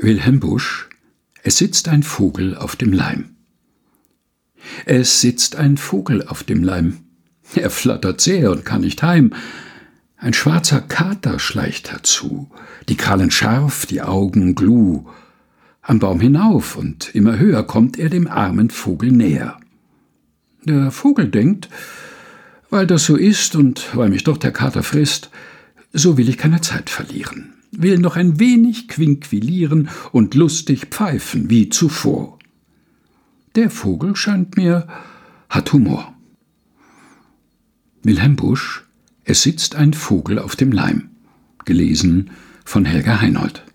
Wilhelm Busch: Es sitzt ein Vogel auf dem Leim. Es sitzt ein Vogel auf dem Leim. Er flattert sehr und kann nicht heim. Ein schwarzer Kater schleicht herzu, die Krallen scharf, die Augen gluh. Am Baum hinauf und immer höher kommt er dem armen Vogel näher. Der Vogel denkt, weil das so ist und weil mich doch der Kater frisst, so will ich keine Zeit verlieren, will noch ein wenig quinquilieren und lustig pfeifen wie zuvor. Der Vogel scheint mir, hat Humor. Wilhelm Busch: Es sitzt ein Vogel auf dem Leim. Gelesen von Helga Heinold.